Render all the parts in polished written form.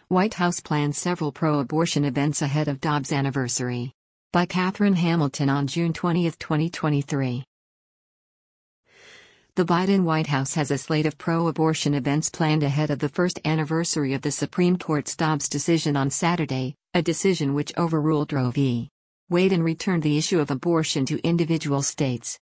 White House plans several pro-abortion events ahead of Dobbs' anniversary. By Catherine Hamilton on June 20, 2023. The Biden White House has a slate of pro-abortion events planned ahead of the first anniversary of the Supreme Court's Dobbs decision on Saturday, a decision which overruled Roe v. Wade and returned the issue of abortion to individual states.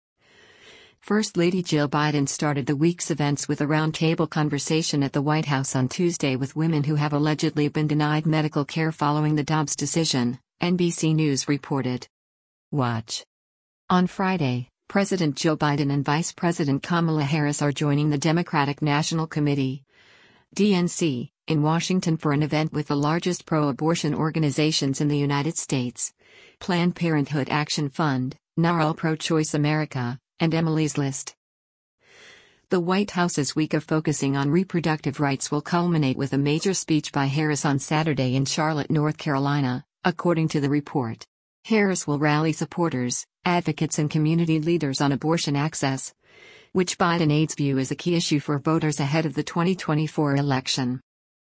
First Lady Jill Biden started the week's events with a roundtable conversation at the White House on Tuesday with women who have allegedly been denied medical care following the Dobbs decision, NBC News reported. Watch. On Friday, President Joe Biden and Vice President Kamala Harris are joining the Democratic National Committee, DNC, in Washington for an event with the largest pro-abortion organizations in the United States, Planned Parenthood Action Fund, NARAL Pro-Choice America, and Emily's List. The White House's week of focusing on reproductive rights will culminate with a major speech by Harris on Saturday in Charlotte, North Carolina, according to the report. Harris will rally supporters, advocates and community leaders on abortion access, which Biden aides view as a key issue for voters ahead of the 2024 election.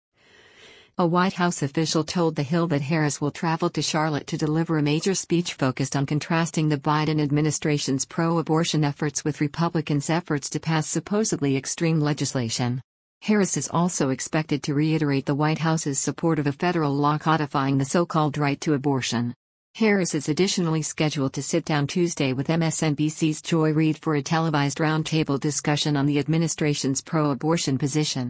A White House official told The Hill that Harris will travel to Charlotte to deliver a major speech focused on contrasting the Biden administration's pro-abortion efforts with Republicans' efforts to pass supposedly extreme legislation. Harris is also expected to reiterate the White House's support of a federal law codifying the so-called right to abortion. Harris is additionally scheduled to sit down Tuesday with MSNBC's Joy Reid for a televised roundtable discussion on the administration's pro-abortion position.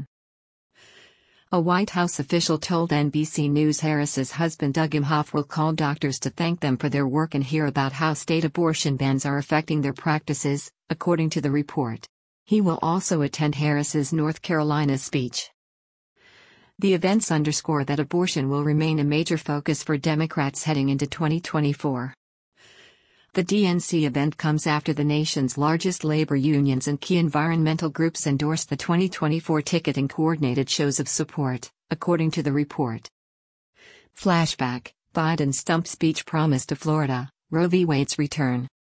A White House official told NBC News Harris's husband Doug Emhoff will call doctors to thank them for their work and hear about how state abortion bans are affecting their practices, according to the report. He will also attend Harris's North Carolina speech. The events underscore that abortion will remain a major focus for Democrats heading into 2024. The DNC event comes after the nation's largest labor unions and key environmental groups endorsed the 2024 ticket in coordinated shows of support, according to the report. Flashback: Biden's stump speech promised to Florida, Roe v. Wade's return.